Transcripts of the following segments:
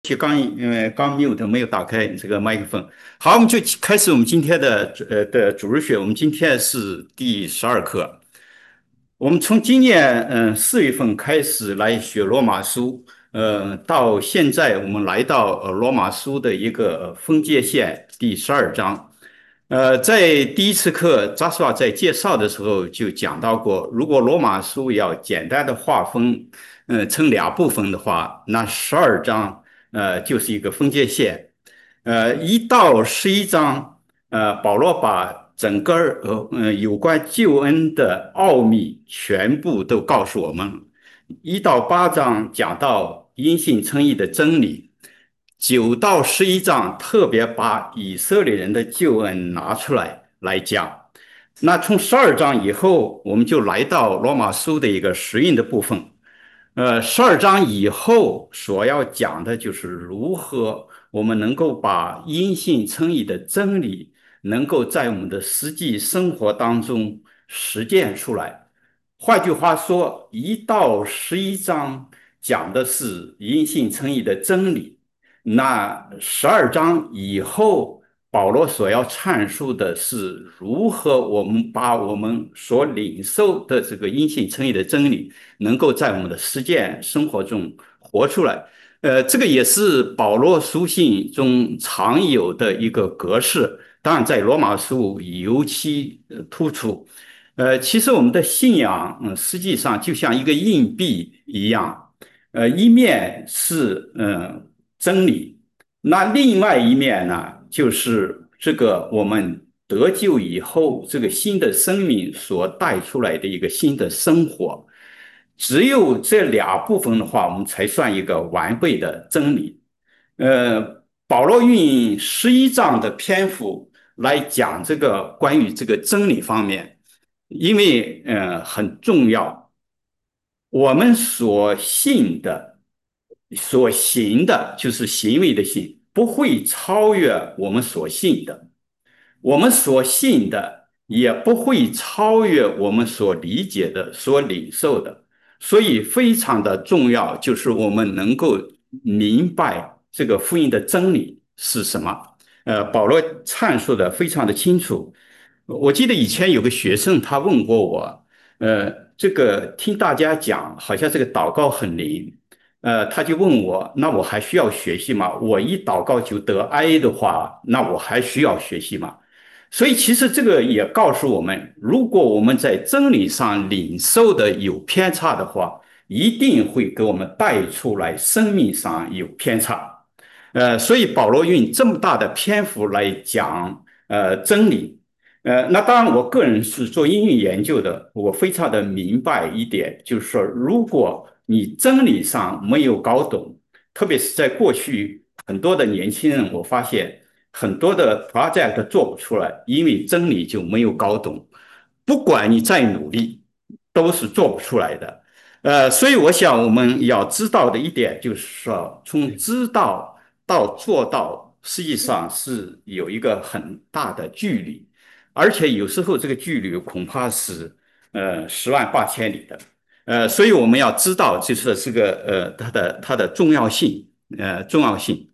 刚 mute 没有打开这个麦克风。好，我们就开始我们今天的主日学。我们今天是第12课。我们从今年4月份开始来学罗马书，到现在我们来到罗马书的一个分界线第12章。在第一次课，扎斯瓦在介绍的时候就讲到过，如果罗马书要简单的划分，成两部分的话，那12章就是一个分界线。1到11章，保罗把整个有关救恩的奥秘全部都告诉我们。1到8章讲到因信称义的真理，9到11章特别把以色列人的救恩拿出来讲。那从12章以后，我们就来到罗马书的一个实运的部分。12章以后所要讲的就是如何我们能够把因信称义的真理，能够在我们的实际生活当中实践出来。换句话说，1到11章讲的是因信称义的真理，那12章以后，保罗所要阐述的是如何我们把我们所领受的这个因信称义的真理，能够在我们的实践生活中活出来。这个也是保罗书信中常有的一个格式，当然在罗马书尤其突出。其实我们的信仰，实际上就像一个硬币一样，一面是真理，那另外一面呢，就是这个我们得救以后，这个新的生命所带出来的一个新的生活。只有这两部分的话，我们才算一个完备的真理。保罗运11章的篇幅来讲这个关于这个真理方面，因为很重要，我们所信的、所行的，就是行为的行，不会超越我们所信的。我们所信的也不会超越我们所理解的、所领受的，所以非常的重要，就是我们能够明白这个福音的真理是什么。保罗阐述的非常的清楚。我记得以前有个学生他问过我，这个听大家讲，好像这个祷告很灵，他就问我，那我还需要学习吗？我一祷告就得 IA 的话，那我还需要学习吗？所以其实这个也告诉我们，如果我们在真理上领受的有偏差的话，一定会给我们带出来生命上有偏差。所以保罗用这么大的篇幅来讲真理。那当然，我个人是做英语研究的，我非常的明白一点，就是说，如果你真理上没有搞懂，特别是在过去很多的年轻人，我发现很多的 project 做不出来，因为真理就没有搞懂，不管你再努力，都是做不出来的。所以我想我们要知道的一点就是说，从知道到做到，实际上是有一个很大的距离，而且有时候这个距离恐怕是10万8千里的。所以我们要知道，就是这个它的重要性，重要性。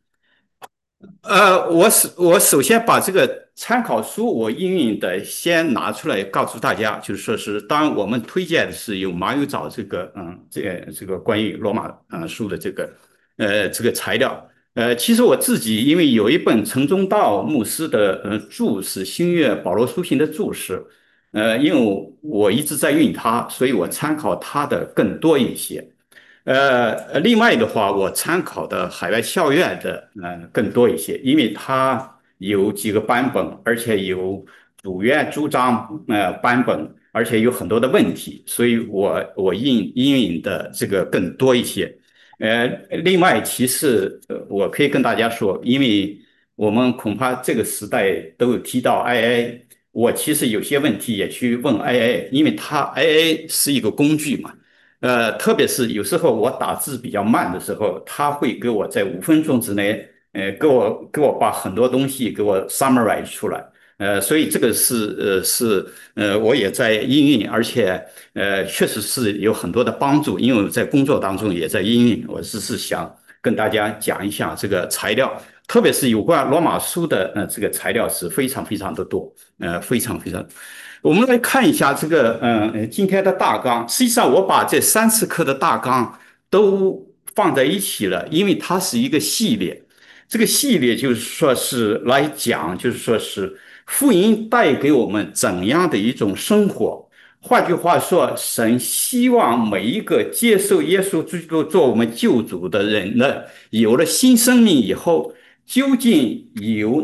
我首先把这个参考书我应用的先拿出来告诉大家，就是说是，当然我们推荐的是有马友找这个这个关于罗马书的这个材料。其实我自己因为有一本陈忠道牧师的注释新约保罗书信的注释，因为我一直在用它，所以我参考它的更多一些。另外的话，我参考的海外校院的更多一些，因为它有几个版本，而且有主院主张版本，而且有很多的问题，所以我引的这个更多一些。另外，其实我可以跟大家说，因为我们恐怕这个时代都有提到 IA，我其实有些问题也去问 IA，因为它 IA 是一个工具嘛。特别是有时候我打字比较慢的时候，他会给我在5分钟之内，给我把很多东西给我 summarize 出来。所以这个我也在应用，而且确实是有很多的帮助，因为我在工作当中也在应用。我只是想跟大家讲一下这个材料，特别是有关罗马书的这个材料是非常非常的多，非常非常。我们来看一下这个今天的大纲。实际上，我把这30课的大纲都放在一起了，因为它是一个系列。这个系列就是说是来讲，就是说是福音带给我们怎样的一种生活。换句话说，神希望每一个接受耶稣基督做我们救主的人呢，有了新生命以后，究竟有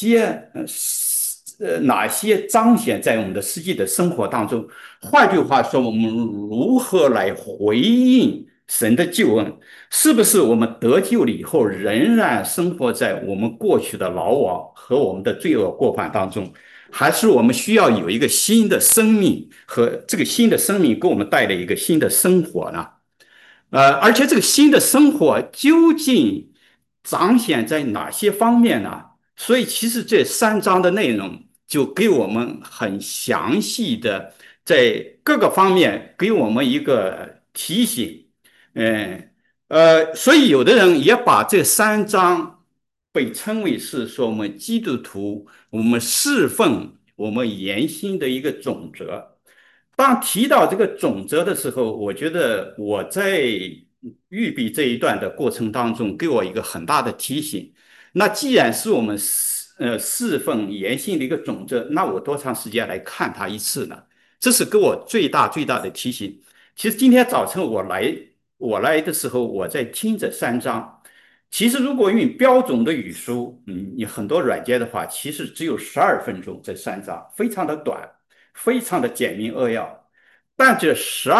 哪些彰显在我们的实际的生活当中？换句话说，我们如何来回应神的救恩？是不是我们得救了以后，仍然生活在我们过去的老我和我们的罪恶过犯当中？还是我们需要有一个新的生命，和这个新的生命给我们带来一个新的生活呢？而且这个新的生活究竟彰显在哪些方面呢？所以其实这3章的内容就给我们很详细的在各个方面给我们一个提醒。嗯所以有的人也把这3章被称为是说我们基督徒我们侍奉我们言行的一个总则。当提到这个总则的时候，我觉得我在预备这一段的过程当中，给我一个很大的提醒。那既然是我们侍奉言行的一个总则，那我多长时间来看它一次呢？这是给我最大的提醒。其实今天早晨我来的时候，我在听这3章。其实如果用标准的语速，你很多软件的话，其实只有12分钟，这3章非常的短。非常的简明扼要。但这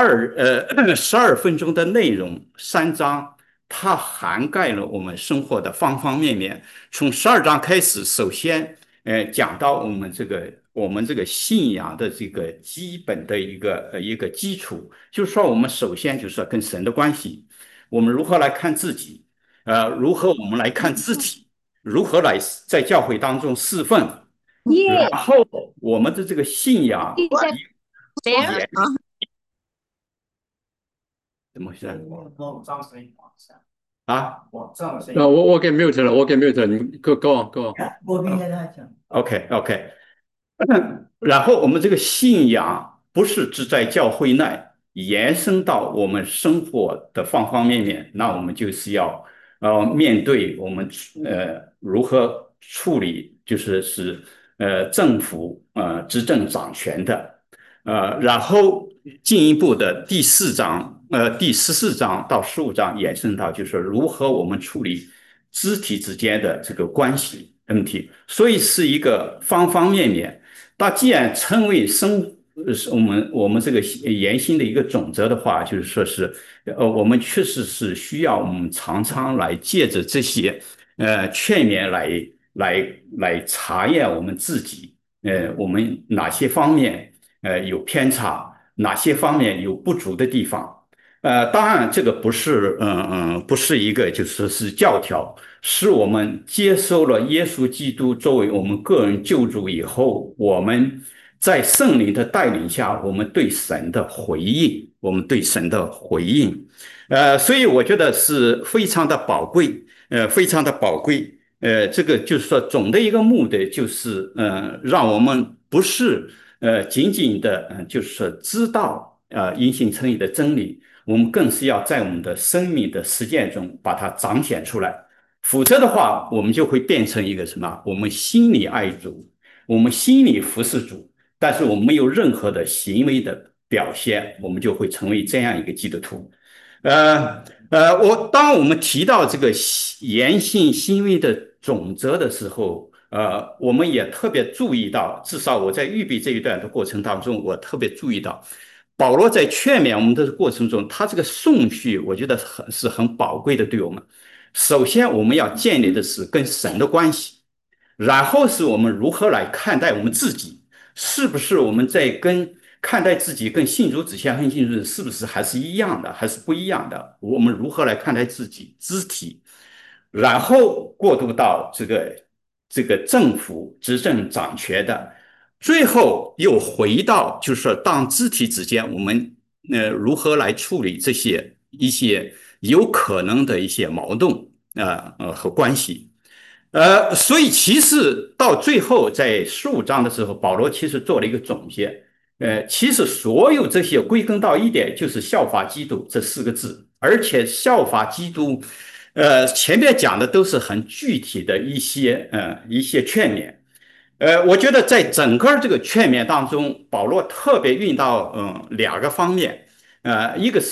12分钟的内容3章，它涵盖了我们生活的方方面面。从12章开始，首先讲到我们这个信仰的这个基本的一个基础，就是说我们首先就是说跟神的关系，我们如何来看自己，如何我们来看自己，如何来在教会当中侍奉。然 Yeah, 后我们的这个信仰 is that there? 也怎么回事啊我给 mute 了，我给 mute 了，你 go on。 ？OK OK，然后我们这个信仰不是只在教会内，延伸到我们生活的方方面面。那我们就是要面对我们如何处理，政府执政掌权的。然后进一步的第14章到15章延伸到，就是如何我们处理肢体之间的这个关系问题，所以是一个方方面面。那既然称为我们这个言行的一个总则的话，就是说是我们确实是需要我们常常来借着这些劝勉来查验我们自己，我们哪些方面有偏差，哪些方面有不足的地方。当然，这个不是一个就是教条，是我们接受了耶稣基督作为我们个人救主以后，我们在圣灵的带领下，我们对神的回应，我们对神的回应，所以我觉得是非常的宝贵，非常的宝贵。这个就是说，总的一个目的就是，让我们不是仅仅的，就是说知道因信称义的真理，我们更是要在我们的生命的实践中把它彰显出来。否则的话，我们就会变成一个什么？我们心里爱主，我们心里服侍主，但是我们没有任何的行为的表现，我们就会成为这样一个基督徒。当我们提到这个言行行为的总则的时候，我们也特别注意到，至少我在预备这一段的过程当中，我特别注意到，保罗在劝勉我们的过程中，他这个顺序，我觉得是很宝贵的，对我们。首先，我们要建立的是跟神的关系，然后是我们如何来看待我们自己，是不是我们在看待自己跟信主之前和信主是不是还是一样的，还是不一样的？我们如何来看待自己肢体？然后过渡到这个政府执政掌权的，最后又回到就是说，当肢体之间，我们如何来处理一些有可能的一些矛盾？ 和关系。所以其实到最后在15章的时候，保罗其实做了一个总结。其实所有这些归根到一点，就是效法基督这4个字，而且效法基督，前面讲的都是很具体的一些劝勉。我觉得在整个这个劝勉当中，保罗特别运到2个方面，一个是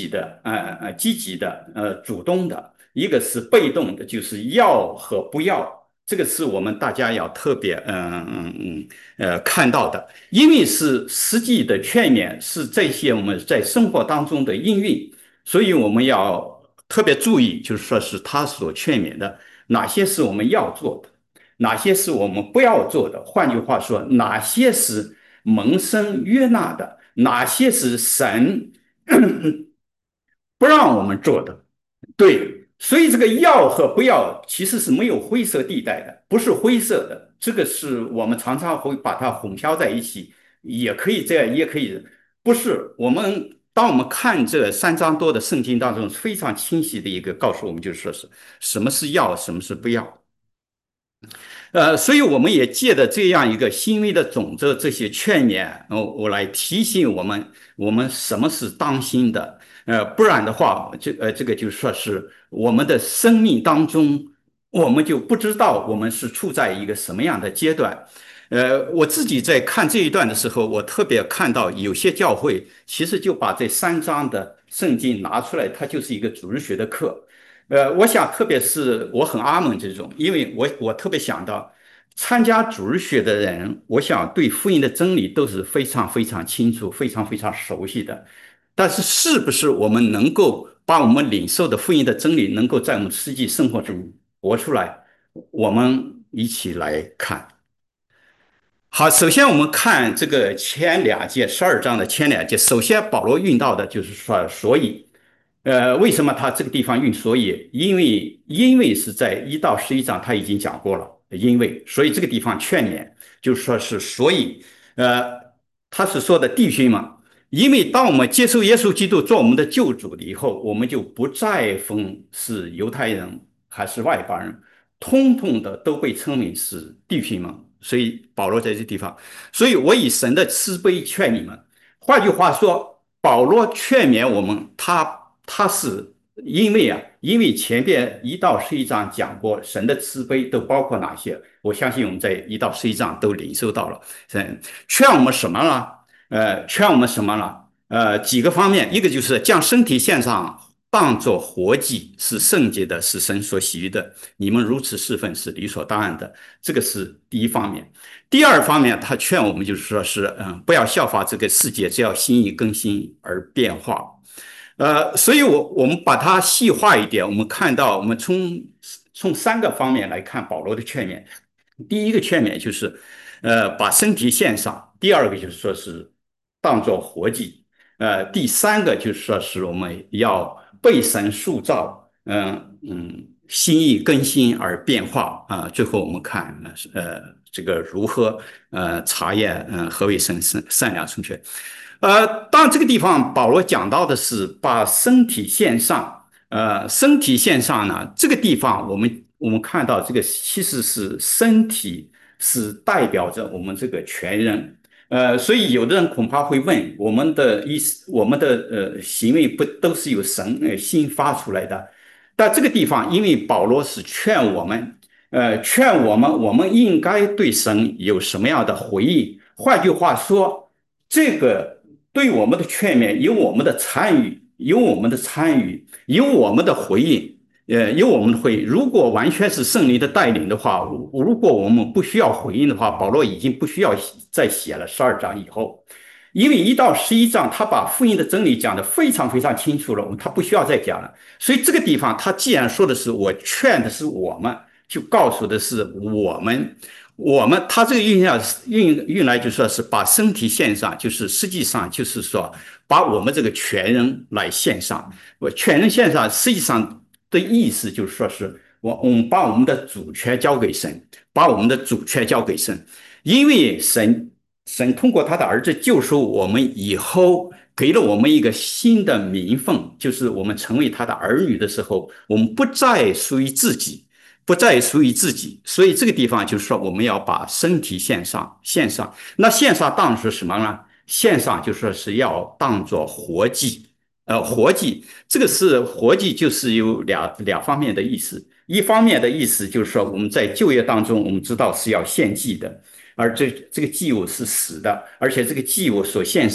积极的主动的，一个是被动的，就是要和不要。这个是我们大家要特别看到的，因为是实际的劝勉，是这些我们在生活当中的应用，所以我们要特别注意，就是说是他所劝勉的哪些是我们要做的。哪些是我们不要做的？换句话说，哪些是蒙生悦纳的？哪些是神不让我们做的？对，所以这个要和不要其实是没有灰色地带的，不是灰色的。这个是我们常常会把它混淆在一起，也可以这样，也可以不是。当我们看这3章多的圣经当中，非常清晰的一个告诉我们，就是说是什么是要，什么是不要。所以我们也借着这样一个新微的种子，这些劝勉，我来提醒我们什么是当心的，不然的话，这个就说是我们的生命当中，我们就不知道我们是处在一个什么样的阶段。我自己在看这一段的时候，我特别看到有些教会其实就把这3章的圣经拿出来，它就是一个主日学的课。我想，特别是我很阿门这种，因为我特别想到，参加主日学的人，我想对福音的真理都是非常非常清楚、非常非常熟悉的。但是，是不是我们能够把我们领受的福音的真理，能够在我们实际生活中活出来？我们一起来看。好，首先我们看这个前2节12章的前2节，首先保罗运到的就是说，所以。为什么他这个地方用所以？因为是在1到11章他已经讲过了，所以这个地方劝勉就说是所以，呃，他是说的弟兄嘛，因为当我们接受耶稣基督做我们的救主了以后，我们就不再分是犹太人还是外邦人，通通的都被称为是弟兄们。所以保罗在这地方，所以我以神的慈悲劝你们。换句话说，保罗劝勉我们，他是因为前边1到11章讲过神的慈悲都包括哪些，我相信我们在1到11章都领受到了。劝我们什么呢？劝我们什么呢？几个方面，一个就是将身体献上，当作活祭，是圣洁的，是神所喜悦的。你们如此侍奉是理所当然的，这个是第一方面。第二方面，他劝我们就是说是，不要效法这个世界，只要心意更新而变化。所以我们把它细化一点，我们看到，我们从3个方面来看保罗的劝勉。第一个劝勉就是，把身体献上；第二个就是说是当作活祭；第三个就是说是我们要被神塑造，心意更新而变化啊。最后我们看，这个如何查验何为善良正确。当然这个地方保罗讲到的是把身体献上，身体献上呢，这个地方我们看到这个其实是身体是代表着我们这个全人，所以有的人恐怕会问，我们的意思，我们的行为不都是由神心发出来的？但这个地方，因为保罗是劝我们，我们应该对神有什么样的回应？换句话说，这个对我们的劝勉有我们的参与，有我们的参与，有我们的回应。有我们的回应。如果完全是圣灵的带领的话，如果我们不需要回应的话，保罗已经不需要再写了12章以后，因为1到11章他把福音的真理讲得非常非常清楚了，他不需要再讲了。所以这个地方他既然说的是我劝的是我们，就告诉的是我们他这个运来就说是把身体献上，就是实际上就是说把我们这个全人来献上。我全人献上，实际上的意思就是说是我们把我们的主权交给神，把我们的主权交给神，因为神通过他的儿子救赎我们以后， 给了我们一个新的名分，就是我们成为他的儿女的时候，我们不再属于自己，不再属于自己。所以这个地方就是说，我们要把身体献上，献上。那献上当是什么呢？献上就说是要当做活祭。活祭这个是活祭，就是有两方面的意思。一方面的意思就是说，我们在旧约当中，我们知道是要献祭的，而这个祭物是死的，而且这个祭物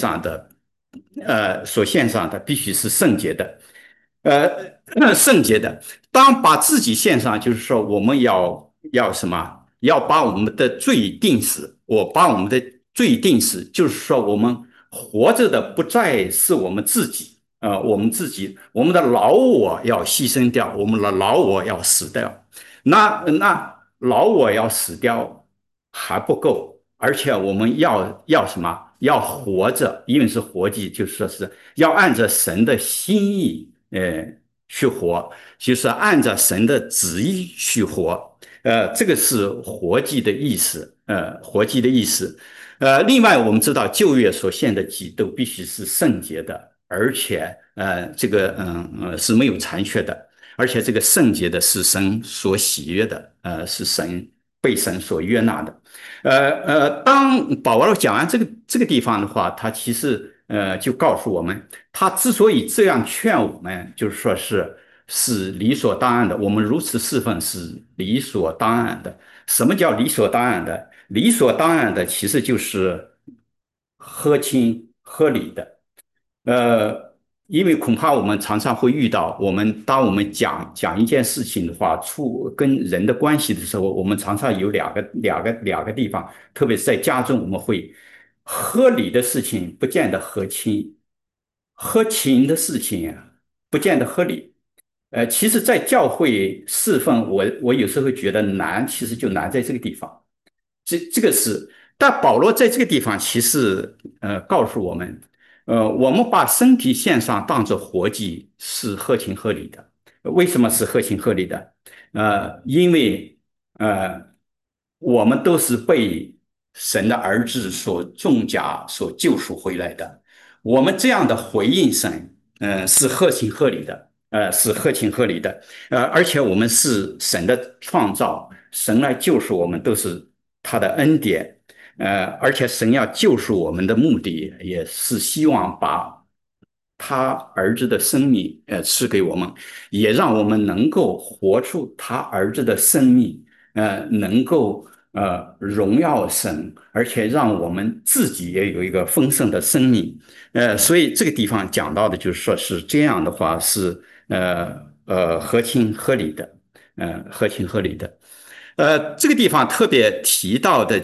所献上的必须是圣洁的，圣洁的。当把自己献上，就是说我们要什么？要把我们的罪定死。我把我们的罪定死，就是说我们活着的不再是我们自己。我们自己，我们的老我要牺牲掉，我们的老我要死掉。那老我要死掉还不够，而且我们要什么？要活着，因为是活祭，就是说是要按照神的心意，去活，就是按照神的旨意去活。这个是活祭的意思，活祭的意思。另外我们知道旧约所献的祭都必须是圣洁的，而且这个是没有残缺的。而且这个圣洁的是神所喜悦的，是被神所悦纳的。当保罗讲完这个地方的话，他其实就告诉我们，他之所以这样劝我们，就是说是理所当然的，我们如此侍奉是理所当然的。什么叫理所当然的？理所当然的其实就是合情合理的。呃，因为恐怕我们常常会遇到，当我们讲一件事情的话，跟人的关系的时候，我们常常有两个地方，特别是在家中，我们会合理的事情不见得合情，合情的事情啊不见得合理。其实，在教会侍奉，我有时候会觉得难，其实就难在这个地方。这个是，但保罗在这个地方其实告诉我们，我们把身体献上当作活祭是合情合理的。为什么是合情合理的？因为呃，我们都是被神的儿子所重价所救赎回来的。我们这样的回应神，是合情合理的，是合情合理的。而且我们是神的创造，神来救赎我们都是他的恩典。而且神要救赎我们的目的，也是希望把他儿子的生命赐给我们，也让我们能够活出他儿子的生命，能够荣耀神，而且让我们自己也有一个丰盛的生命。所以这个地方讲到的就是说是这样的话是合情合理的，合情合理的。这个地方特别提到的，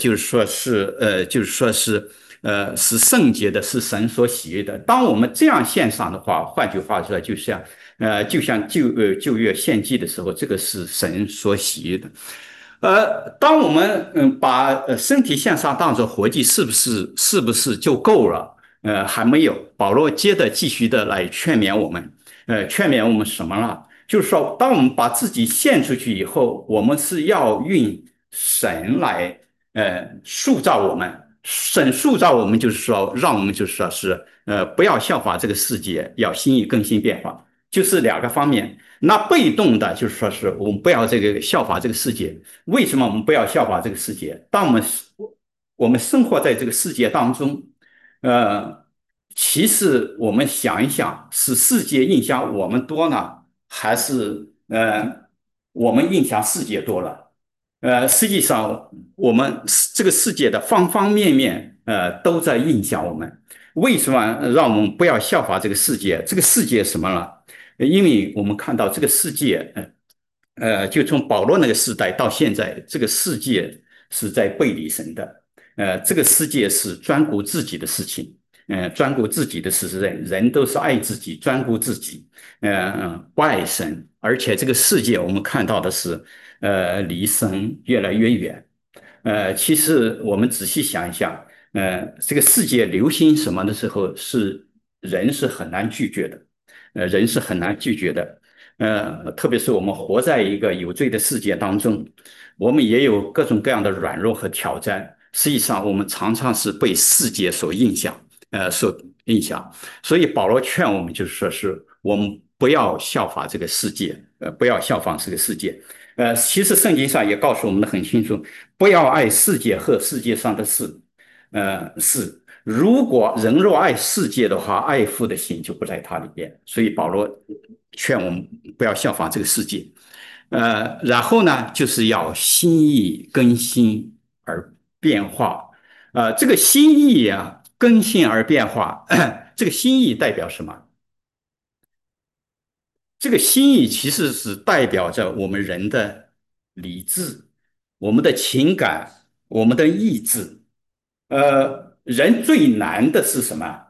就是说是圣洁的，是神所喜悦的。当我们这样献上的话，换句话说，就像旧约献祭的时候，这个是神所喜悦的。当我们把身体献上当做活祭，是不是就够了？还没有。保罗接着继续的来劝勉我们，劝勉我们什么了？就是说，当我们把自己献出去以后，我们是要用神来塑造我们。神塑造我们，就是说，让我们就是说是不要效法这个世界，要心意更新变化，就是两个方面。那被动的，就是说是我们不要这个效法这个世界。为什么我们不要效法这个世界？当我们生活在这个世界当中，呃，其实我们想一想，是世界影响我们多呢，还是我们影响世界多了？实际上，我们这个世界的方方面面，都在影响我们。为什么让我们不要效法这个世界？这个世界什么了？因为我们看到这个世界，就从保罗那个时代到现在，这个世界是在背离神的。这个世界是专顾自己的事情，专顾自己的事实，人都是爱自己，专顾自己，不爱神。而且这个世界我们看到的是，离神越来越远。其实我们仔细想一想，这个世界流行什么的时候，人是很难拒绝的，人是很难拒绝的。特别是我们活在一个有罪的世界当中，我们也有各种各样的软弱和挑战。实际上，我们常常是被世界所影响， 印象。所以保罗劝我们，就是说是我们不要效法这个世界，不要效仿这个世界。其实圣经上也告诉我们的很清楚，不要爱世界和世界上的事。是，如果人若爱世界的话，爱父的心就不在他里边。所以保罗劝我们不要效仿这个世界。然后呢，就是要心意更新而变化。这个心意啊，更新而变化，这个心意代表什么？这个心意其实是代表着我们人的理智、我们的情感、我们的意志。人最难的是什么？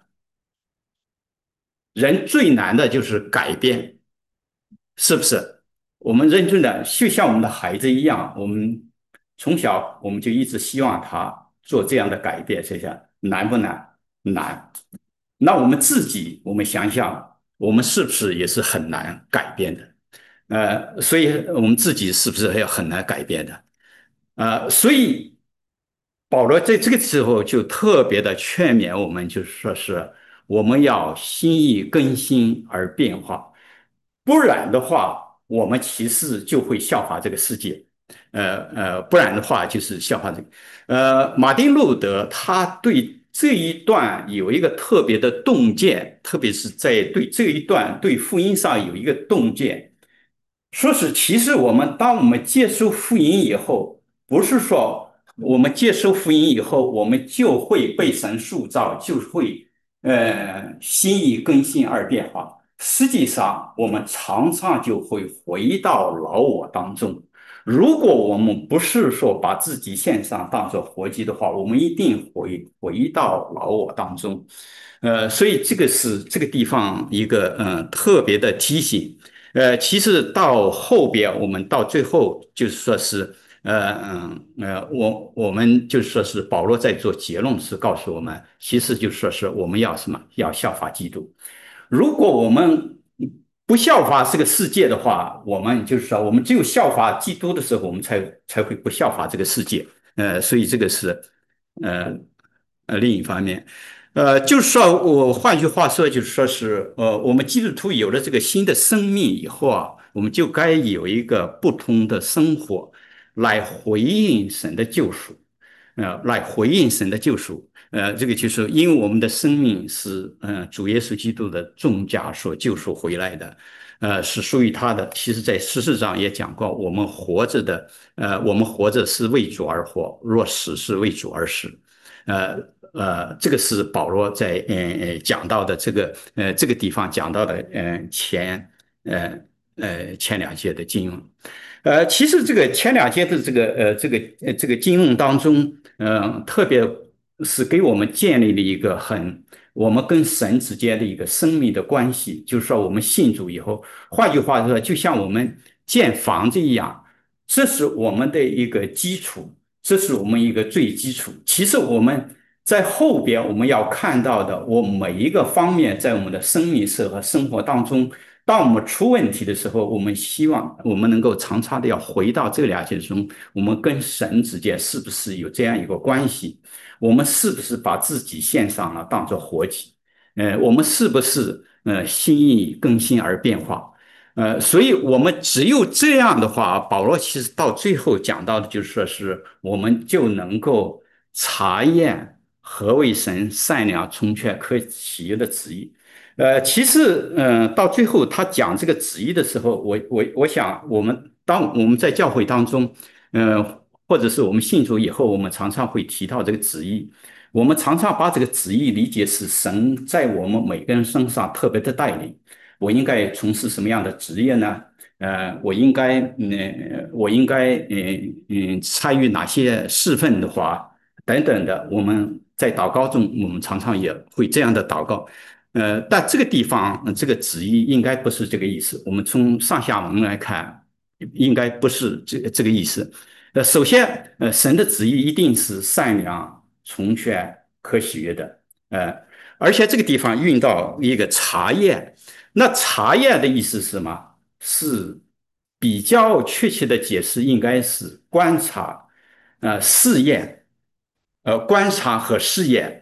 人最难的就是改变，是不是？我们认真的，就像我们的孩子一样，我们从小我们就一直希望他做这样的改变，这下难不难？难。那我们自己，我们想想，我们是不是也是很难改变的？所以我们自己是不是要很难改变的？所以保罗在这个时候就特别的劝勉我们，就是说是我们要心意更新而变化，不然的话，我们其实就会效法这个世界。不然的话就是效法这个。马丁路德他对这一段有一个特别的洞见，特别是在对这一段对福音上有一个洞见。说是，其实当我们接受福音以后，不是说我们接受福音以后，我们就会被神塑造，就会心意更新而变化。实际上，我们常常就会回到老我当中。如果我们不是说把自己献上当做活祭的话，我们一定会回到老我当中。所以这个是这个地方一个特别的提醒。其实到后边，我们到最后就是说是，我们就是说是保罗在做结论是告诉我们，其实就是说是我们要什么？要效法基督。如果我们不效法这个世界的话，我们就是说，我们只有效法基督的时候，我们才会不效法这个世界。所以这个是呃另一方面。就是说我换句话说，就是说是我们基督徒有了这个新的生命以后啊，我们就该有一个不同的生活来回应神的救赎。来回应神的救赎。这个就是因为我们的生命是主耶稣基督的重价所救赎回来的，是属于他的。其实，在事实上也讲过，我们活着是为主而活，若死是为主而死。呃这个是保罗在讲到的这个地方讲到的呃前两节的经文。其实这个前两节的这个经文当中，特别是给我们建立了一个我们跟神之间的一个生命的关系，就是说我们信主以后，换句话说，就像我们建房子一样，这是我们的一个基础，这是我们一个最基础。其实我们在后边我们要看到的，我每一个方面在我们的生命和生活当中。当我们出问题的时候，我们希望我们能够常常的要回到这两件中，我们跟神之间是不是有这样一个关系？我们是不是把自己献上了，当做活祭？我们是不是心意更新而变化？所以我们只有这样的话，保罗其实到最后讲到的就是说是我们就能够查验何为神善良、从全、可喜悦的旨意。其实，到最后他讲这个旨意的时候，我想，当我们在教会当中，或者是我们信主以后，我们常常会提到这个旨意。我们常常把这个旨意理解是神在我们每个人身上特别的带领。我应该从事什么样的职业呢？我应该参与哪些侍奉的话，等等的。我们在祷告中，我们常常也会这样的祷告。但这个地方，这个旨意应该不是这个意思。我们从上下文来看，应该不是这个意思。首先，神的旨意一定是善良、从全、可喜悦的。呃，而且这个地方用到一个查验，那查验的意思是什么？是比较确切的解释，应该是观察、试验、观察和试验。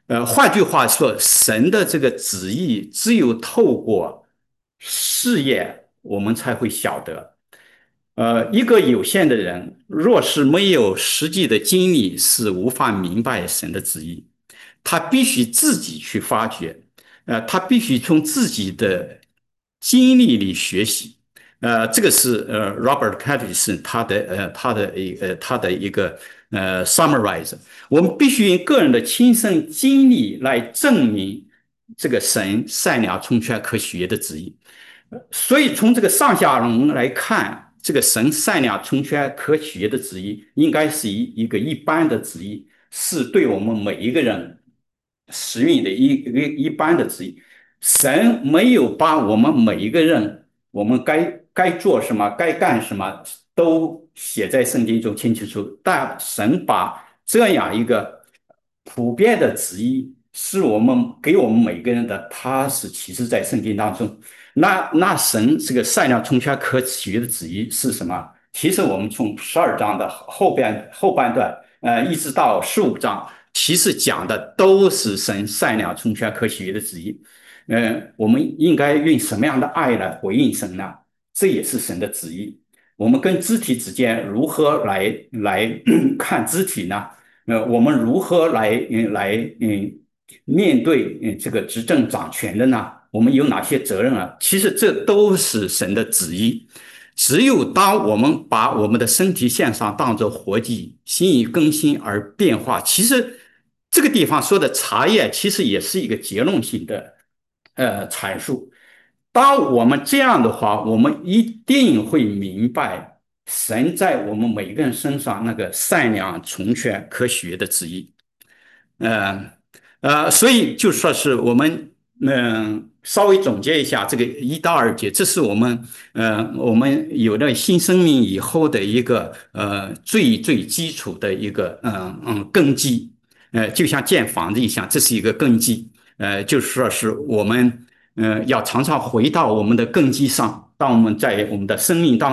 换句话说，神的这个旨意只有透过试验，我们才会晓得。一个有限的人，若是没有实际的经历，是无法明白神的旨意。他必须自己去发掘，他必须从自己的经历里学习。这个是Robert Cattis 他的一个summarize。我们必须用个人的亲身经历来证明这个神善良、充全、可喜悦的旨意。所以从这个上下文来看，这个神善良、充全、可喜悦的旨意，应该是一个一般的旨意，是对我们每一个人使命的一般的旨意。神没有把我们每一个人，我们该做什么、该干什么，都写在圣经中清清楚楚。但神把这样一个普遍的旨意，是给我们每个人的，他是启示在圣经当中。那神这个善良、充全、可喜悦的旨意是什么？其实我们从12章的后半段，一直到15章，其实讲的都是神善良、充全、可喜悦的旨意。我们应该用什么样的爱来回应神呢？这也是神的旨意。我们跟肢体之间如何来看肢体呢？我们如何来面对这个执政掌权的呢？我们有哪些责任啊？其实这都是神的旨意。只有当我们把我们的身体献上，当作活祭，心意更新而变化。其实这个地方说的茶叶，其实也是一个结论性的阐述。当我们这样的话，我们一定会明白神在我们每一个人身上那个善良、从全、可喜悦的旨意。呃所以就说是我们稍微总结一下这个1到2节，这是我们有了新生命以后的一个最基础的一个根基。就像建房子一样，这是一个根基。就是说是我们要常常回到我们的根基上。当我们在我们的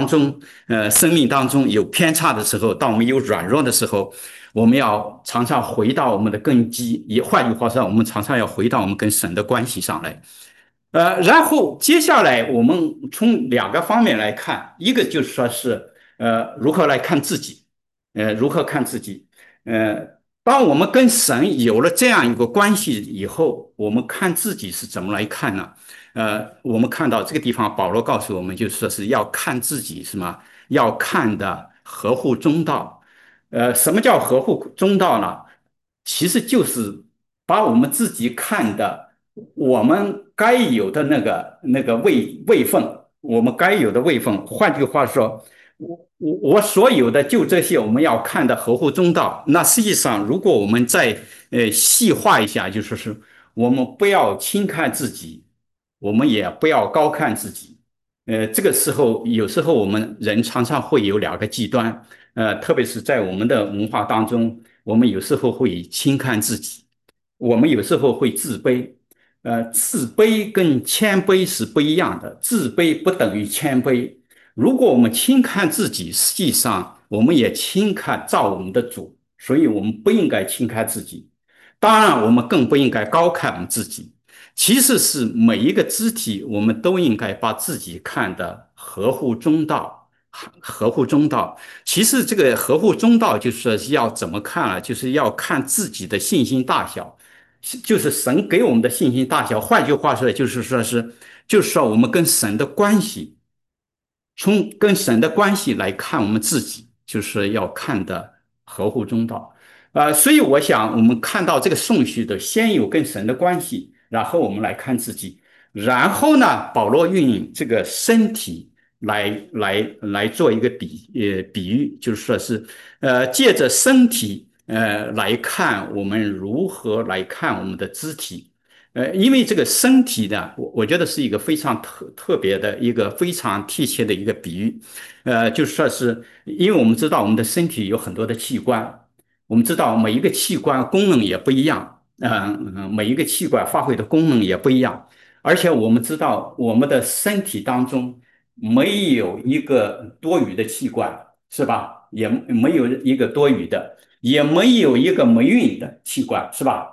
生命当中有偏差的时候，当我们有软弱的时候，我们要常常回到我们的根基。也换句话说，我们常常要回到我们跟神的关系上来。然后接下来我们从两个方面来看，一个就是说是如何来看自己。如何看自己。当我们跟神有了这样一个关系以后，我们看自己是怎么来看呢？我们看到这个地方，保罗告诉我们，就是说是要看自己什么，要看的合乎中道。什么叫合乎中道呢？其实就是把我们自己看的，我们该有的那个位分，我们该有的位分。换句话说，我所有的就这些，我们要看的合乎中道。那实际上，如果我们再细化一下，就说是我们不要轻看自己，我们也不要高看自己。这个时候，有时候我们人常常会有两个极端。特别是在我们的文化当中，我们有时候会轻看自己，我们有时候会自卑。自卑跟谦卑是不一样的，自卑不等于谦卑。如果我们轻看自己，实际上我们也轻看造我们的主，所以我们不应该轻看自己。当然，我们更不应该高看我们自己。其实是每一个肢体，我们都应该把自己看得合乎中道，合乎中道。其实这个合乎中道，就是要怎么看啊？就是要看自己的信心大小，就是神给我们的信心大小。换句话说，就是说我们跟神的关系。从跟神的关系来看我们自己，就是要看的合乎中道。所以我想我们看到这个顺序的，先有跟神的关系，然后我们来看自己。然后呢，保罗用这个身体来做一个比喻，就是说是借着身体来看我们如何来看我们的肢体。因为这个身体呢，我觉得是一个非常特别的一个非常贴切的一个比喻。就说是因为我们知道我们的身体有很多的器官，我们知道每一个器官功能也不一样。每一个器官发挥的功能也不一样。而且我们知道我们的身体当中没有一个多余的器官，是吧？也没有一个多余的，也没有一个没用的器官，是吧？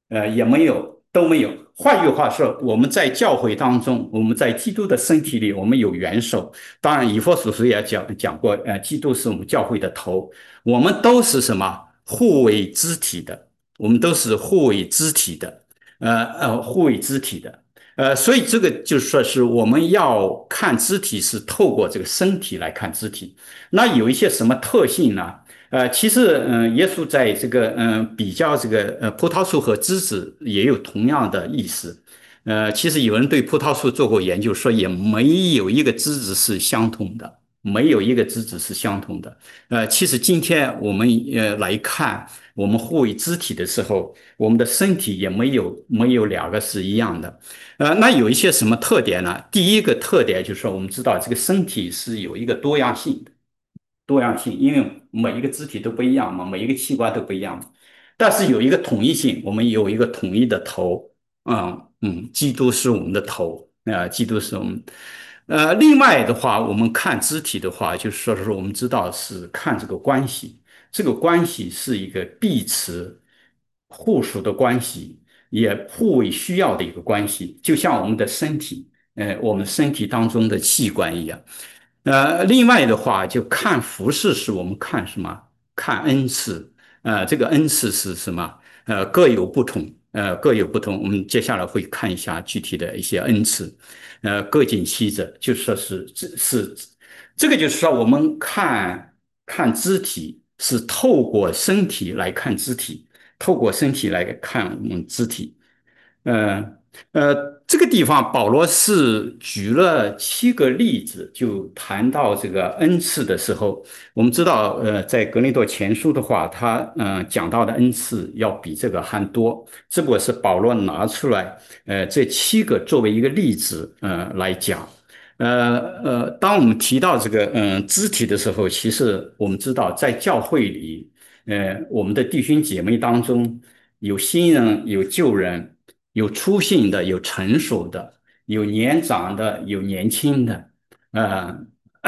也没有，都没有。换句话说，我们在教会当中，我们在基督的身体里，我们有元首。当然，以弗所书也讲过，基督是我们教会的头，我们都是什么？互为肢体的，我们都是互为肢体的，互为肢体的。所以这个就说是我们要看肢体是透过这个身体来看肢体。那有一些什么特性呢？其实，耶稣在这个，比较这个，葡萄树和枝子也有同样的意思。其实有人对葡萄树做过研究，说也没有一个枝子是相同的，没有一个枝子是相同的。其实今天我们来看我们互为肢体的时候，我们的身体也没有两个是一样的。那有一些什么特点呢？第一个特点就是说，我们知道这个身体是有一个多样性的。多样性，因为每一个肢体都不一样嘛，每一个器官都不一样嘛。但是有一个统一性，我们有一个统一的头，基督是我们的头，基督是我们。另外的话，我们看肢体的话，就是说是我们知道是看这个关系，这个关系是一个彼此互属的关系，也互为需要的一个关系，就像我们的身体，我们身体当中的器官一样。另外的话，就看服饰是我们看什么？看恩赐。这个恩赐是什么？各有不同。各有不同。我们接下来会看一下具体的一些恩赐。各尽其责，就说这个，就是说我们看肢体是透过身体来看肢体，透过身体来看我们肢体。呃这个地方保罗是举了7个例子，就谈到这个恩赐的时候，我们知道，在格林多前书的话，他讲到的恩赐要比这个还多，只不过是保罗拿出来，这7个作为一个例子，来讲。当我们提到这个肢体的时候，其实我们知道在教会里，我们的弟兄姐妹当中有新人，有旧人。有粗信的，有成熟的，有年长的，有年轻的，呃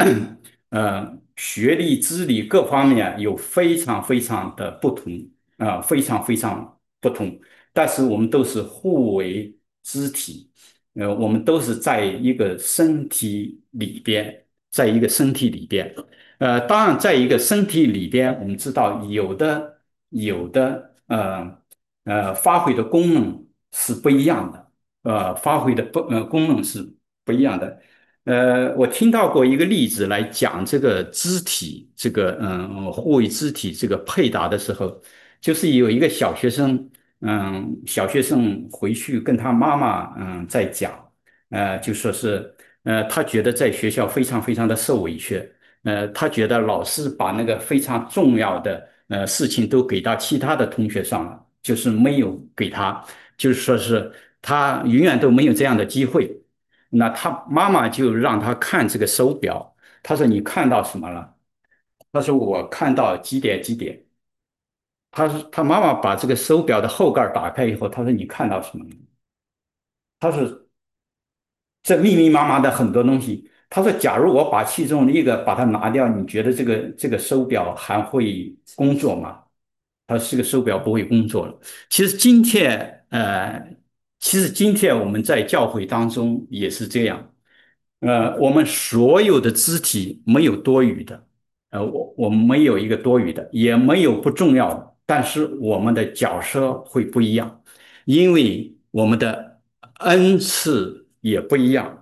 学历、资历各方面有非常非常的不同，非常非常不同。但是我们都是互为肢体，我们都是在一个身体里边，在一个身体里边。当然，在一个身体里边，我们知道有的发挥的功能是不一样的，发挥的功能是不一样的。我听到过一个例子来讲这个肢体，这个互为肢体这个配搭的时候，就是有一个小学生，小学生回去跟他妈妈在讲，就说是他觉得在学校非常非常的受委屈，他觉得老师把那个非常重要的事情都给到其他的同学上了，就是没有给他，就是说是他永远都没有这样的机会。那他妈妈就让他看这个手表，他说你看到什么了？他说我看到几点几点。他妈妈把这个手表的后盖打开以后，他说你看到什么了？他说这密密麻麻的很多东西。他说，假如我把其中的一个把它拿掉，你觉得这个手表还会工作吗？他说这个手表不会工作了。其实今天，其实今天我们在教会当中也是这样。我们所有的肢体没有多余的，我们没有一个多余的，也没有不重要的，但是我们的角色会不一样，因为我们的恩赐也不一样。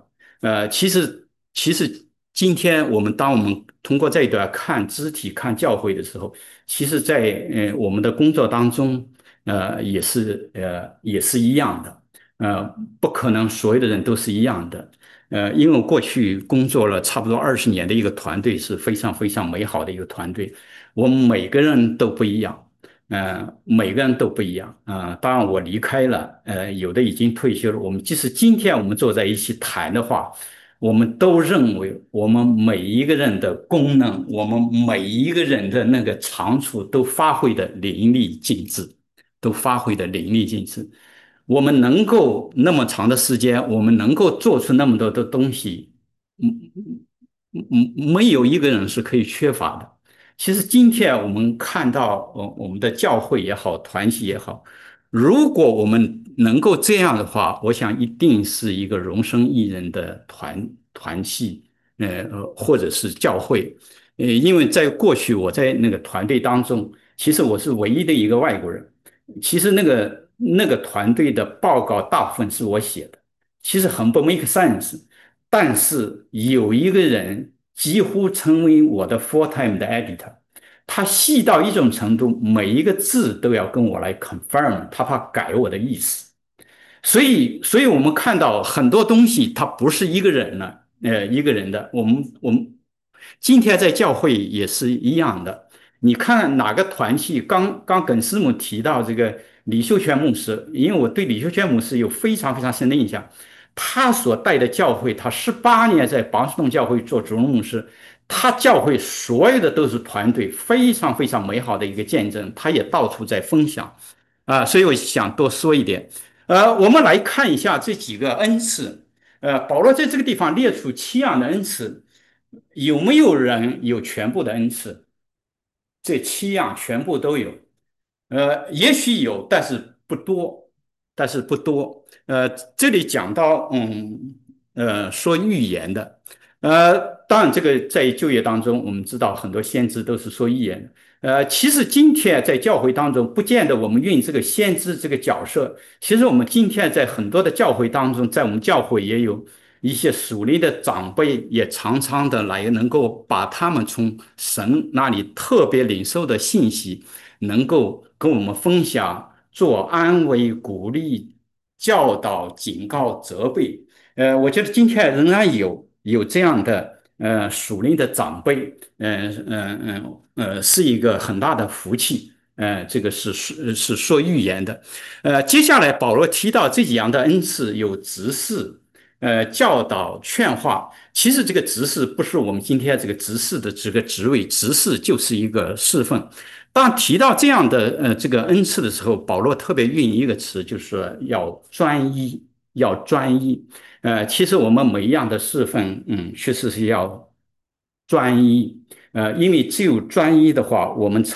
其实今天当我们通过这一段看肢体、看教会的时候，其实在我们的工作当中，也是一样的。不可能所有的人都是一样的。因为我过去工作了差不多20年的一个团队是非常非常美好的一个团队，我们每个人都不一样，每个人都不一样当然我离开了，有的已经退休了。即使今天我们坐在一起谈的话，我们都认为我们每一个人的功能，我们每一个人的那个长处都发挥的淋漓尽致，都发挥的淋漓尽致。我们能够那么长的时间，我们能够做出那么多的东西，没有一个人是可以缺乏的。其实今天我们看到，我们的教会也好，团体也好， 如果我们能够这样的话，我想一定是一个荣升益人的团体，或者是教会，因为在过去我在那个团队当中，其实我是唯一的一个外国人，其实那个团队的报告大部分是我写的，其实很不 make sense，但是有一个人几乎成为我的 full time 的 editor。他细到一种程度，每一个字都要跟我来 confirm，他怕改我的意思。所以我们看到很多东西，它不是一个人了，一个人的。我们今天在教会也是一样的。你看哪个团体？刚耿师母提到这个李秀全牧师，因为我对李秀全牧师有非常非常深的印象。他所带的教会，他18年在巴士洞教会做主任牧师，他教会所有的都是团队，非常非常美好的一个见证，他也到处在分享。所以我想多说一点。我们来看一下这几个恩赐。保罗在这个地方列出7样的恩赐，有没有人有全部的恩赐？这7样全部都有。也许有，但是不多，但是不多。这里讲到，说预言的，当然这个在就业当中，我们知道很多先知都是说预言的。其实今天在教会当中，不见得我们运这个先知这个角色。其实我们今天在很多的教会当中，在我们教会也有一些属灵的长辈，也常常的来能够把他们从神那里特别领受的信息，能够跟我们分享，做安慰、鼓励、教导、警告、责备。我觉得今天仍然有这样的属灵的长辈，是一个很大的福气。这个是说预言的。接下来保罗提到这几样的恩赐有执事，教导、劝化。其实这个执事不是我们今天这个执事的这个职位，执事就是一个侍奉。当提到这样的这个恩赐的时候，保罗特别运一个词，就是说要专一，要专一。其实我们每一样的侍奉，确实是要专一。因为只有专一的话，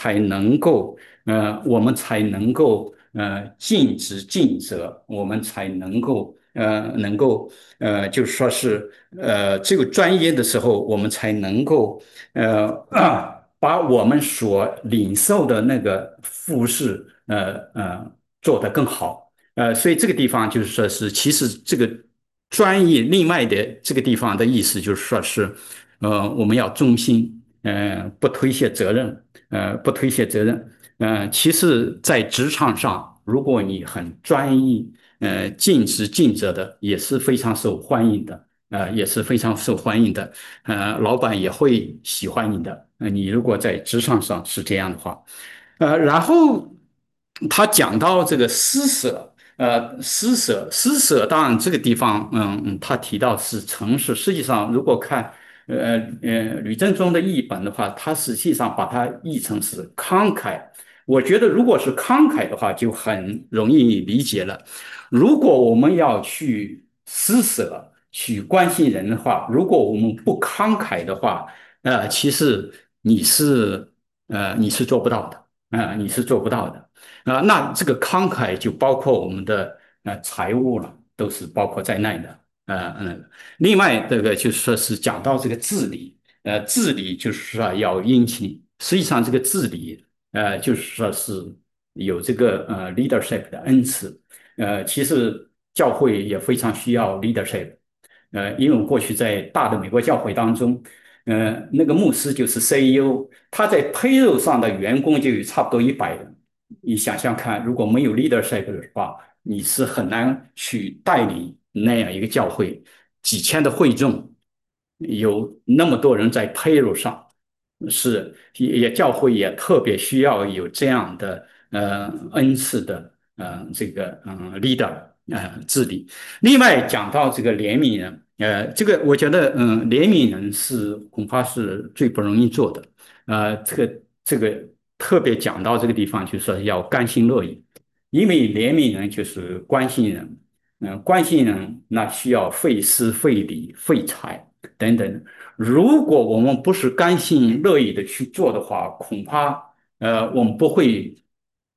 我们才能够尽职尽责，我们才能够就是说是只有专一的时候，我们才能够把我们所领受的那个服饰做得更好。所以这个地方就是说是，其实这个专业另外的这个地方的意思就是说是，我们要忠心，不推卸责任，不推卸责任。其实，在职场上，如果你很专一，尽职尽责的，也是非常受欢迎的，也是非常受欢迎的。老板也会喜欢你的。你如果在职场上是这样的话，然后他讲到这个施舍，施舍，当然这个地方，他提到是诚实。实际上，如果看吕正中的译本的话，他实际上把它译成是慷慨。我觉得如果是慷慨的话，就很容易理解了。如果我们要去施舍、去关心人的话，如果我们不慷慨的话，其实你是你是做不到的。你是做不到的。那这个慷慨就包括我们的财务了，都是包括在内的。另外这个就是说是讲到这个治理，治理就是说要殷勤。实际上这个治理，就是说是有这个leadership 的恩赐。其实教会也非常需要 leadership。因为我过去在大的美国教会当中，那个牧师就是 CEO，他在 payroll 上的员工就有差不多100人。你想想看，如果没有 leadership 的话，你是很难去带领那样一个教会，几千的会众，有那么多人在 payroll 上，是也教会也特别需要有这样的恩赐的这个leader 治理。另外讲到这个怜悯人，这个我觉得怜悯人是恐怕是最不容易做的。这个特别讲到这个地方，就是说要甘心乐意，因为怜悯人就是关心人。关心人那需要费时费力费财等等。如果我们不是甘心乐意的去做的话，恐怕我们不会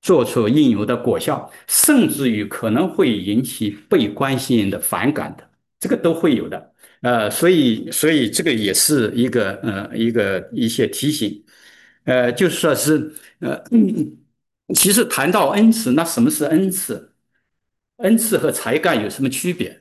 做出应有的果效，甚至于可能会引起被关心人的反感的，这个都会有的。所以这个也是一些提醒，就是说是其实谈到恩赐，那什么是恩赐？恩赐和才干有什么区别？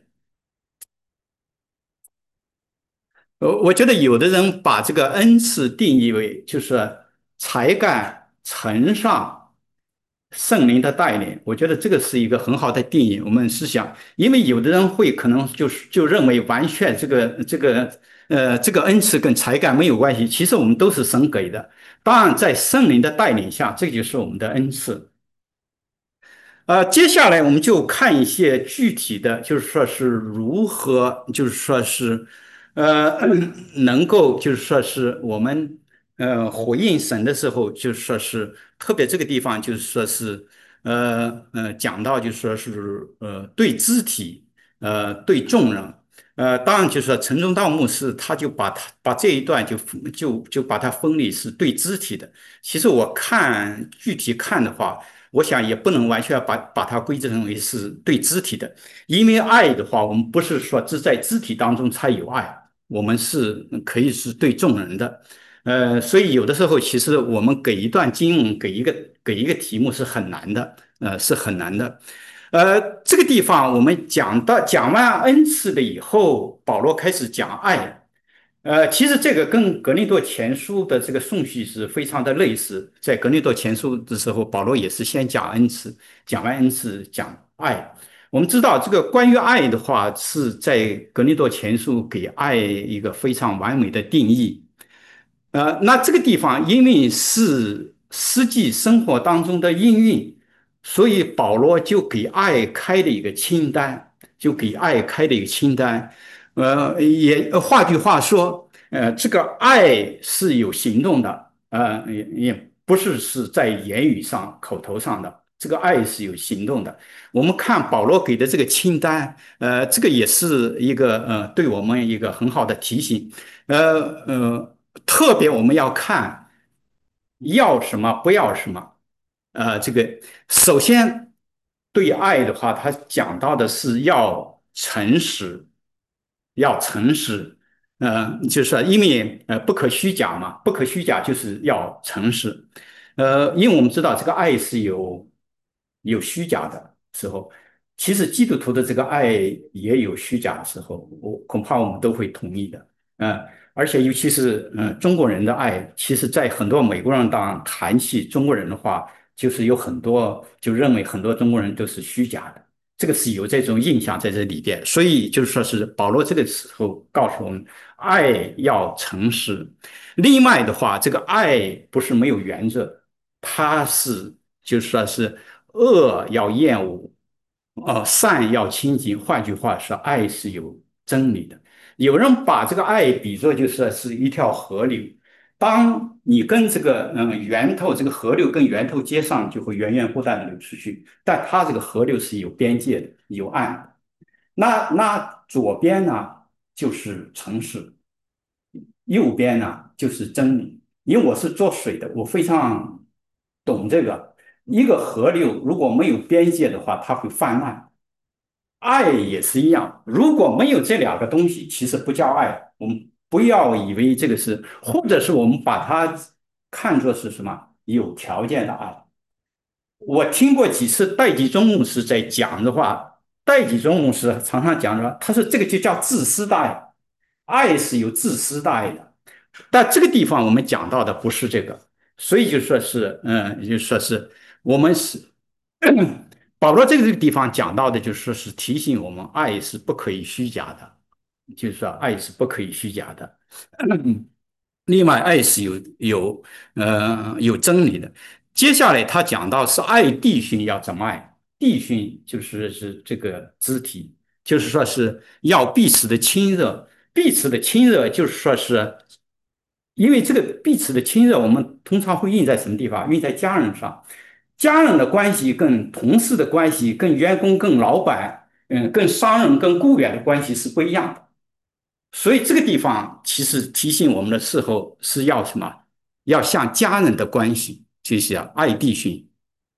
我觉得有的人把这个恩赐定义为就是才干乘上圣灵的带领，我觉得这个是一个很好的定义。我们思想，因为有的人会可能就认为完全这个恩赐跟才干没有关系，其实我们都是神给的。当然，在圣灵的带领下，这就是我们的恩赐。接下来我们就看一些具体的，就是说是如何，就是说是，呃，能够，就是说是我们回应神的时候，就是说是特别这个地方，就是说是讲到就是说是对肢体，对众人，当然就是说陈忠道牧师他就把这一段就把它分离是对肢体的。其实我看具体看的话。我想也不能完全把它归结为是对肢体的，因为爱的话，我们不是说只在肢体当中才有爱，我们是可以是对众人的。所以有的时候其实我们给一段经文，给一个题目是很难的，是很难的。这个地方我们讲完恩赐了以后，保罗开始讲爱。其实这个跟格林多前书的这个顺序是非常的类似。在格林多前书的时候，保罗也是先讲恩赐，讲完恩赐讲爱。我们知道这个关于爱的话，是在格林多前书给爱一个非常完美的定义。那这个地方因为是实际生活当中的应用，所以保罗就给爱开了一个清单，就给爱开了一个清单。也换句话说，这个爱是有行动的，也不是在言语上、口头上的，这个爱是有行动的。我们看保罗给的这个清单，这个也是一个对我们一个很好的提醒。呃呃，特别我们要看要什么，不要什么。这个首先对爱的话，他讲到的是要诚实，要诚实。就是说因为不可虚假嘛，不可虚假就是要诚实。因为我们知道这个爱是有虚假的时候，其实基督徒的这个爱也有虚假的时候，恐怕我们都会同意的。而且尤其是中国人的爱，其实在很多美国人当谈起中国人的话，就是有很多就认为很多中国人都是虚假的，这个是有这种印象在这里边。所以就是说是保罗这个时候告诉我们，爱要诚实。另外的话，这个爱不是没有原则，它是就是说是恶要厌恶，善要亲近。换句话说，爱是有真理的。有人把这个爱比作就是一条河流，当你跟这个源头，这个河流跟源头接上，就会源源不断的流出去。但它这个河流是有边界的，有岸的。那左边呢就是城市，右边呢就是真理。因为我是做水的，我非常懂这个。一个河流如果没有边界的话，它会泛滥。爱也是一样，如果没有这两个东西，其实不叫爱。我们不要以为这个是，或者是我们把它看作是什么有条件的爱。我听过几次戴季忠牧师在讲的话，戴季忠牧师常常讲说，他说这个就叫自私的爱，爱是有自私的爱的。但这个地方我们讲到的不是这个，所以就说是，就说是我们是保罗这个地方讲到的，就说是提醒我们，爱是不可以虚假的，就是说爱是不可以虚假的。另外，爱是有真理的。接下来他讲到是爱弟兄要怎么爱，弟兄就是这个肢体，就是说是要彼此的亲热，彼此的亲热就是说是因为这个彼此的亲热，我们通常会用在什么地方？用在家人上。家人的关系跟同事的关系、跟员工、跟老板，跟商人、跟雇员的关系是不一样的。所以这个地方其实提醒我们的时候是要什么？要像家人的关系，就是要爱弟兄。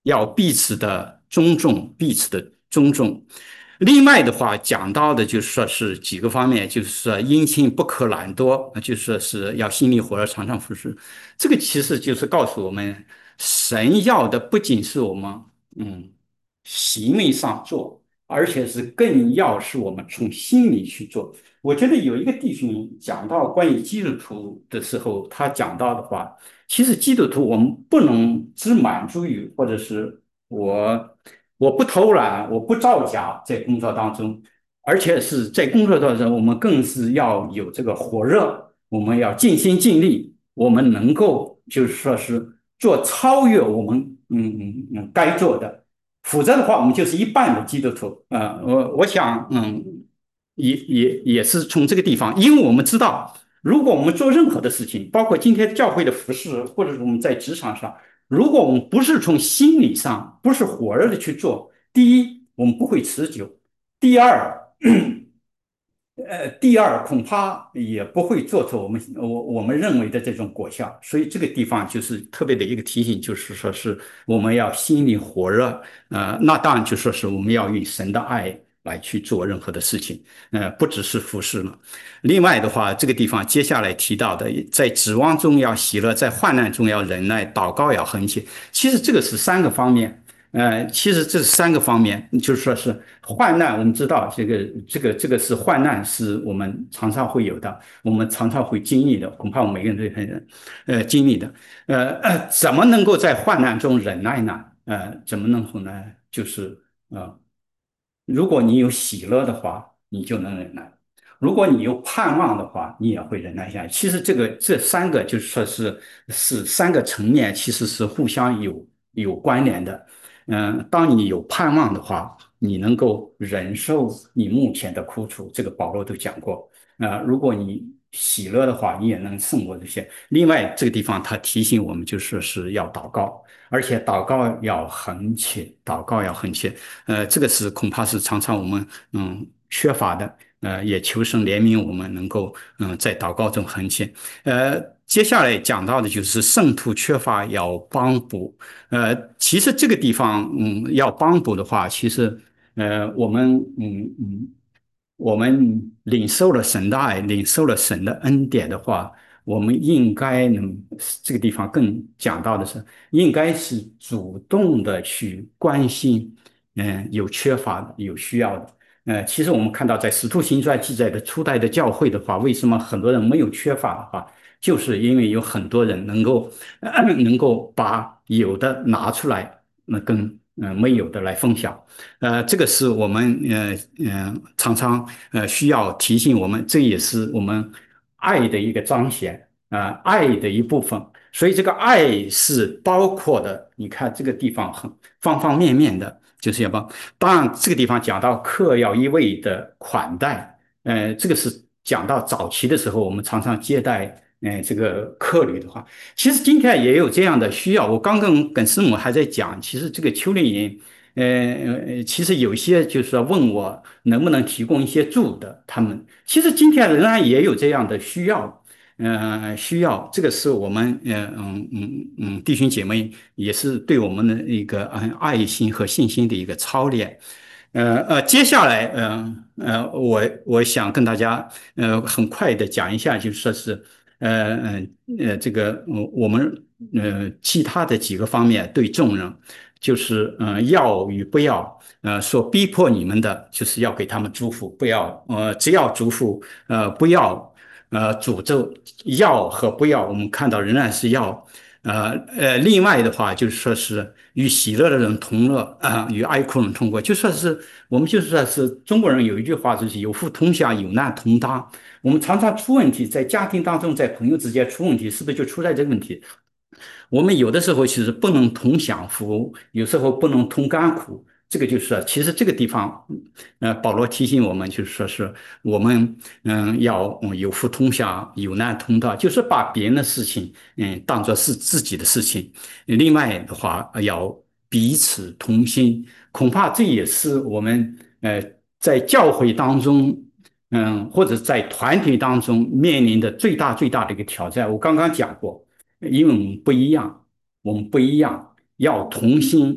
要彼此的尊重，彼此的尊重。另外的话，讲到的就是说是几个方面，就是说殷勤不可懒惰，就是说是要心里火热，常常服侍。这个其实就是告诉我们，神要的不仅是我们嗯行为上做，而且是更要是我们从心里去做。我觉得有一个弟兄讲到关于基督徒的时候，他讲到的话，其实基督徒我们不能只满足于，或者是我不偷懒，我不造假，在工作当中，而且是在工作当中，我们更是要有这个火热，我们要尽心尽力，我们能够就是说是做超越我们该做的，否则的话，我们就是一半的基督徒我想也是从这个地方，因为我们知道，如果我们做任何的事情，包括今天教会的服饰，或者是我们在职场上。如果我们不是从心理上，不是火热的去做，第一，我们不会持久；第二恐怕也不会做出我们认为的这种果效。所以这个地方就是特别的一个提醒，就是说是我们要心里火热，那当然就说是我们要用神的爱来去做任何的事情，不只是服侍了。另外的话，这个地方接下来提到的，在指望中要喜乐，在患难中要忍耐，祷告要恒切。其实这个是三个方面。其实这三个方面，就是说是患难，我们知道这个是患难，是我们常常会有的，我们常常会经历的，恐怕我们每个人都很经历的。怎么能够在患难中忍耐呢？怎么能够呢？就是如果你有喜乐的话，你就能忍耐；如果你有盼望的话，你也会忍耐下来。其实这三个就是说是三个层面，其实是互相有关联的。当你有盼望的话，你能够忍受你目前的苦楚，这个保罗都讲过。如果你喜乐的话，你也能胜过这些。另外，这个地方他提醒我们，就说是要祷告，而且祷告要恒切，祷告要恒切。这个是恐怕是常常我们缺乏的。也求神怜悯我们能够在祷告中恒切。接下来讲到的就是圣徒缺乏要帮补。其实这个地方要帮补的话，其实我们我们领受了神的爱，领受了神的恩典的话，我们应该这个地方更讲到的是，应该是主动的去关心，有缺乏的，有需要的。其实我们看到在《使徒行传》记载的初代的教会的话，为什么很多人没有缺乏的话，就是因为有很多人能够把有的拿出来，跟没有的来分享。这个是我们常常需要提醒我们，这也是我们爱的一个彰显，爱的一部分。所以这个爱是包括的，你看这个地方很方方面面的，就是要帮。当然，这个地方讲到客要一味的款待，这个是讲到早期的时候，我们常常接待。这个客旅的话，其实今天也有这样的需要。我刚刚跟师母还在讲，其实这个秋令营其实有些就是说问我能不能提供一些住的，他们其实今天仍然也有这样的需要，需要这个是我们弟兄姐妹也是对我们的一个爱心和信心的一个操练。接下来，我想跟大家很快的讲一下，就是说是这个我们其他的几个方面对众人，就是要与不要，所逼迫你们的，就是要给他们祝福，不要只要祝福，不要诅咒，要和不要，我们看到仍然是要。另外的话，就是说是与喜乐的人同乐与哀哭人同过，就算是我们就是说是中国人有一句话，就是有福同享，有难同当。我们常常出问题，在家庭当中，在朋友之间出问题，是不是就出在这个问题？我们有的时候其实不能同享福，有时候不能同甘苦。这个就是其实这个地方，保罗提醒我们，就是说是我们要有福同享，有难同当，就是把别人的事情当做是自己的事情。另外的话，要彼此同心，恐怕这也是我们在教会当中。或者在团体当中面临的最大的一个挑战，我刚刚讲过，因为我们不一样，要同心，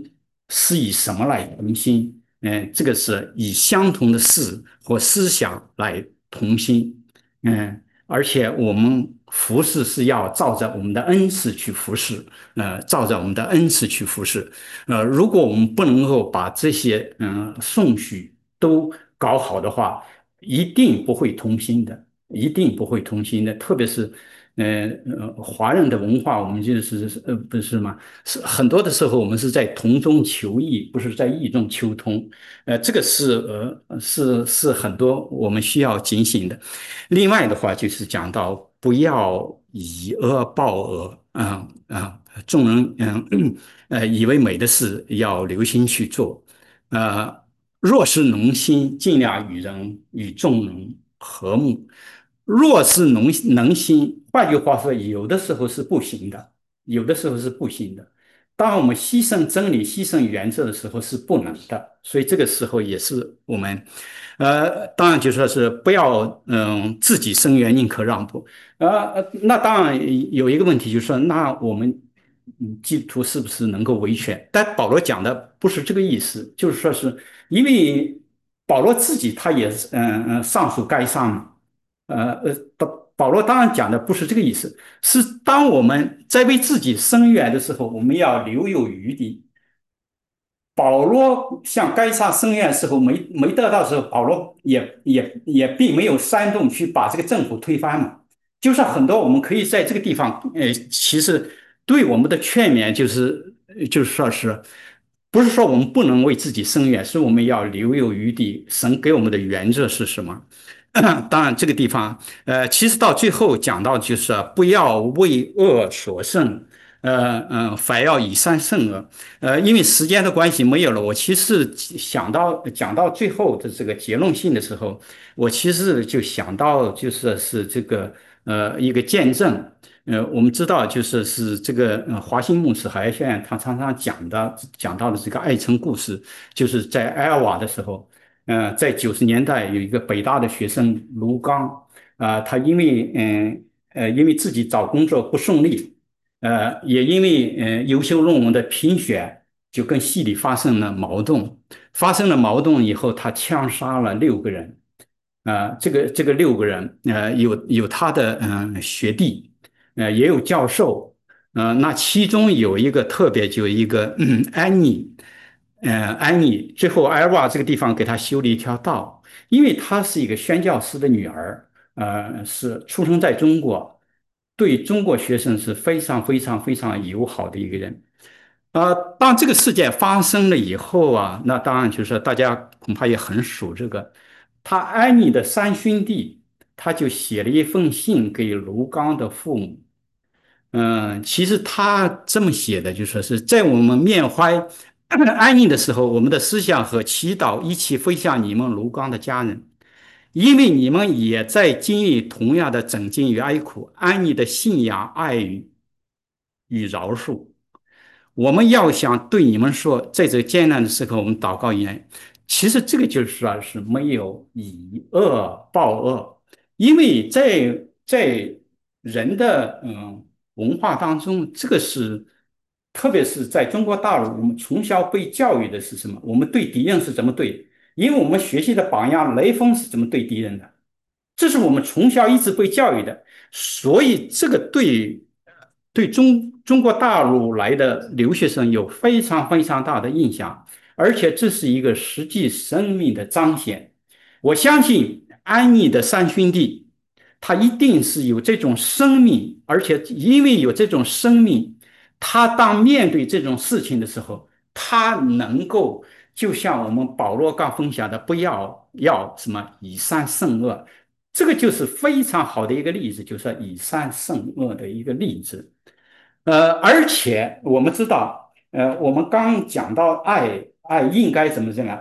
是以什么来同心？这个是以相同的事或思想来同心。而且我们服侍是要照着我们的恩赐去服侍，照着我们的恩赐去服侍。如果我们不能够把这些顺序都搞好的话，一定不会同心的，一定不会同心的。特别是华人的文化，我们就是不是吗？是很多的时候，我们是在同中求异，不是在异中求同。这个是很多我们需要警醒的。另外的话，就是讲到不要以恶报恶，众人以为美的事要留心去做，呃，若是能心，尽量与众人和睦。若是能心，换句话说，有的时候是不行的，有的时候是不行的。当我们牺牲真理、牺牲原则的时候是不能的，所以这个时候也是我们，当然就说是不要自己生源宁可让步，那当然有一个问题就是说，那我们基督徒是不是能够维权？但保罗讲的不是这个意思，就是说是因为保罗自己他也是上属该上嘛。保罗当然讲的不是这个意思，是当我们在为自己伸冤的时候，我们要留有余地。保罗向该撒申冤的时候没得到的时候，保罗也并没有煽动去把这个政府推翻嘛。就是很多我们可以在这个地方，其实对我们的劝勉就是说是，不是说我们不能为自己伸冤，是我们要留有余地。神给我们的原则是什么？当然，这个地方，其实到最后讲到就是不要为恶所胜，反要以善胜恶。因为时间的关系没有了，我其实想到讲到最后的这个结论性的时候，我其实就想到是这个一个见证。我们知道是这个华兴牧师海轩他常常讲到的这个爱城故事，就是在埃尔瓦的时候。在90年代有一个北大的学生卢刚，他因为自己找工作不顺利，也因为优秀论文的评选就跟系里发生了矛盾以后，他枪杀了6个人。这个6个人，有他的学弟，也有教授，那其中有一个特别就一个安妮，安妮最后埃尔瓦这个地方给他修了一条道，因为她是一个宣教师的女儿，是出生在中国，对中国学生是非常非常非常友好的一个人。当这个事件发生了以后啊，那当然就是大家恐怕也很熟这个。他安妮的3兄弟，他就写了一封信给卢刚的父母。其实他这么写的，就说是在我们缅怀安妮的时候，我们的思想和祈祷一起飞向你们卢刚的家人，因为你们也在经历同样的整经与哀苦。安妮的信仰、爱与饶恕。我们要想对你们说，在这个艰难的时候，我们祷告一样。其实这个就是说是没有以恶报恶，因为在人的文化当中，这个是特别是在中国大陆，我们从小被教育的是什么？我们对敌人是怎么对？因为我们学习的榜样，雷锋是怎么对敌人的？这是我们从小一直被教育的，所以这个对中国大陆来的留学生有非常非常大的影响，而且这是一个实际生命的彰显。我相信安妮的3兄弟，他一定是有这种生命，而且因为有这种生命，他当面对这种事情的时候，他能够就像我们保罗刚分享的，不要什么以善胜恶，这个就是非常好的一个例子，就是以善胜恶的一个例子。而且我们知道，我们刚讲到爱应该怎么样，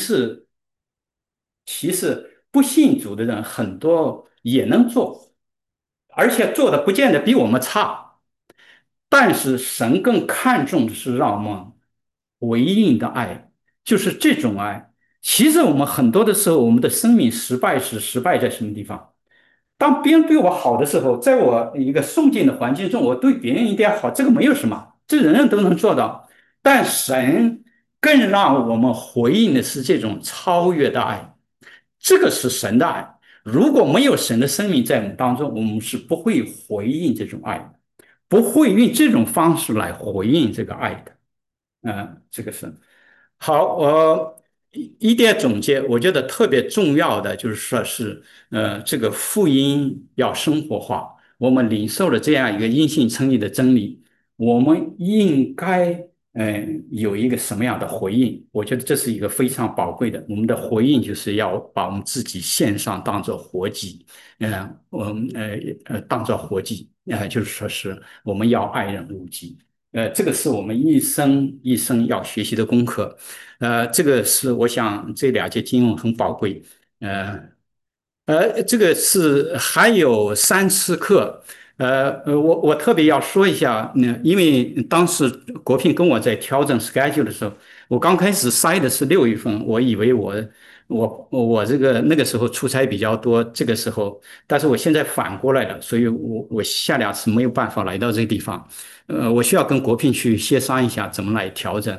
其实不信主的人很多也能做，而且做的不见得比我们差。但是神更看重的是让我们回应的爱，就是这种爱。其实我们很多的时候，我们的生命失败是失败在什么地方？当别人对我好的时候，在我一个顺境的环境中，我对别人一点好，这个没有什么，这人人都能做到。但神更让我们回应的是这种超越的爱，这个是神的爱。如果没有神的生命在我们当中，我们是不会回应这种爱的，不会用这种方式来回应这个爱的。这个是好。一点总结，我觉得特别重要的就是说是，这个福音要生活化。我们领受了这样一个因信称义的真理，我们应该有一个什么样的回应？我觉得这是一个非常宝贵的。我们的回应就是要把我们自己献上，当做活祭，我们当做活祭，就是说是我们要爱人如己。这个是我们一生一生要学习的功课。这个是我想这两节经文很宝贵。呃这个是还有3次课。我特别要说一下，因为当时国聘跟我在调整 schedule 的时候，我刚开始塞的是6月份，我以为我这个那个时候出差比较多，这个时候，但是我现在反过来了，所以我下2次没有办法来到这个地方。我需要跟国聘去协商一下怎么来调整。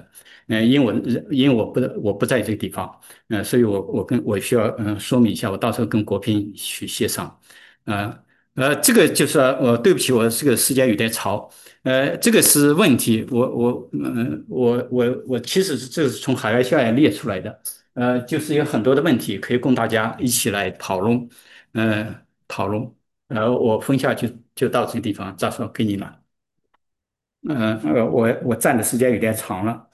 因为我不在这个地方。所以我需要说明一下，我到时候跟国聘去协商。呃这个就是对不起，我这个时间有点超。这个是问题。我其实这是从海外校园列出来的。就是有很多的问题可以供大家一起来讨论。呃，讨论。我分享就到这个地方，到时候给你了。我占的时间有点长了。